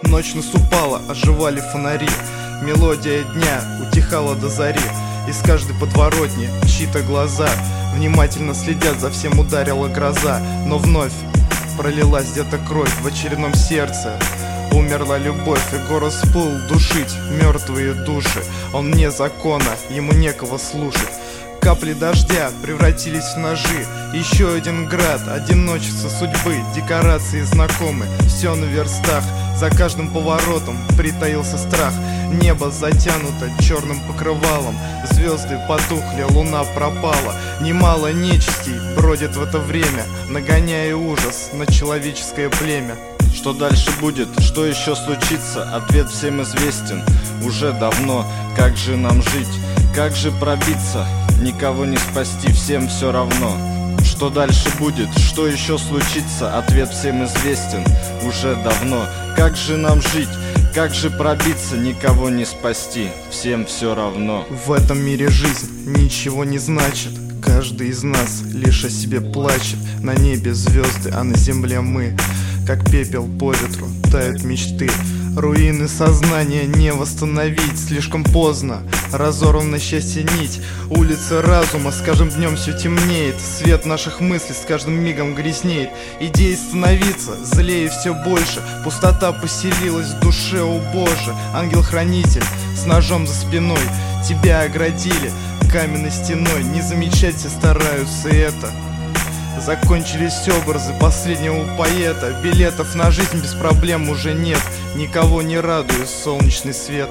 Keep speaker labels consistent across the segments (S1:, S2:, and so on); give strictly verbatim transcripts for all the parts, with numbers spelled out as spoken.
S1: Ночь наступала, оживали фонари. Мелодия дня утихала до зари. Из каждой подворотни чьи-то глаза внимательно следят, за всем ударила гроза. Но вновь пролилась где-то кровь в очередном сердце. Умерла любовь, и город всплыл душить мертвые души. Он вне закона, ему некого слушать. Капли дождя превратились в ножи. Еще один град, одиночество судьбы. Декорации знакомы, все на верстах. За каждым поворотом притаился страх. Небо затянуто черным покрывалом. Звезды потухли, луна пропала. Немало нечистей бродит в это время, нагоняя ужас на человеческое племя.
S2: Что дальше будет, что еще случится? Ответ всем известен уже давно. Как же нам жить, как же пробиться? Никого не спасти, всем все равно. Что дальше будет, что еще случится? Ответ всем известен уже давно. Как же нам жить, как же пробиться? Никого не спасти, всем все равно.
S1: В этом мире жизнь ничего не значит. Каждый из нас лишь о себе плачет. На небе звезды, а на земле мы. Как пепел по ветру тают мечты. Руины сознания не восстановить. Слишком поздно, разорвана счастье нить. Улицы разума с каждым днем все темнеет. Свет наших мыслей с каждым мигом грязнеет. Идеи становиться злее все больше. Пустота поселилась в душе, о Боже. Ангел-хранитель с ножом за спиной. Тебя оградили каменной стеной. Не замечать все стараются это. Закончились образы последнего поэта. Билетов на жизнь без проблем уже нет. Никого не радует солнечный свет.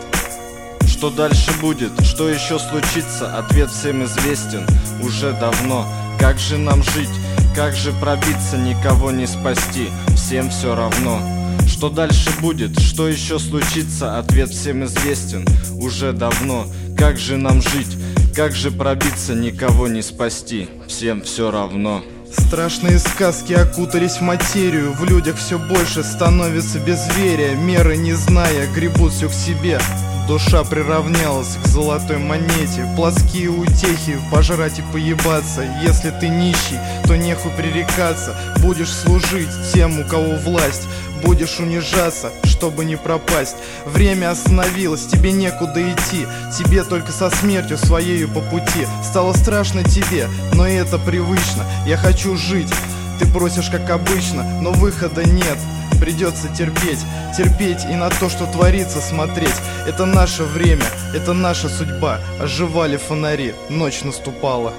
S2: Что дальше будет, что еще случится? Ответ всем известен уже давно. Как же нам жить, как же пробиться? Никого не спасти, всем все равно. Что дальше будет, что еще случится? Ответ всем известен уже давно. Как же нам жить, как же пробиться? Никого не спасти, всем все равно.
S1: Страшные сказки окутались в материю. В людях все больше становится безверия. Меры не зная, гребут все к себе. Душа приравнялась к золотой монете. Плоские утехи, пожрать и поебаться. Если ты нищий, то нехуй пререкаться. Будешь служить тем, у кого власть. Будешь унижаться, чтобы не пропасть. Время остановилось, тебе некуда идти. Тебе только со смертью своею по пути. Стало страшно тебе, но это привычно. Я хочу жить, ты просишь как обычно, но выхода нет. Придется терпеть, терпеть и на то, что творится, смотреть. Это наше время, это наша судьба. Оживали фонари, ночь наступала.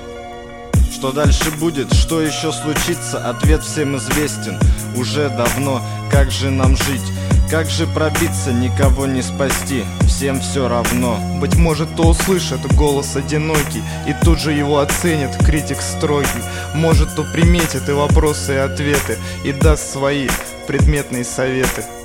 S2: Что дальше будет, что еще случится? Ответ всем известен уже давно. Как же нам жить, как же пробиться? Никого не спасти, всем все равно.
S1: Быть может, кто услышит голос одинокий и тут же его оценит критик строгий. Может, кто приметит и вопросы, и ответы, и даст свои предметные советы.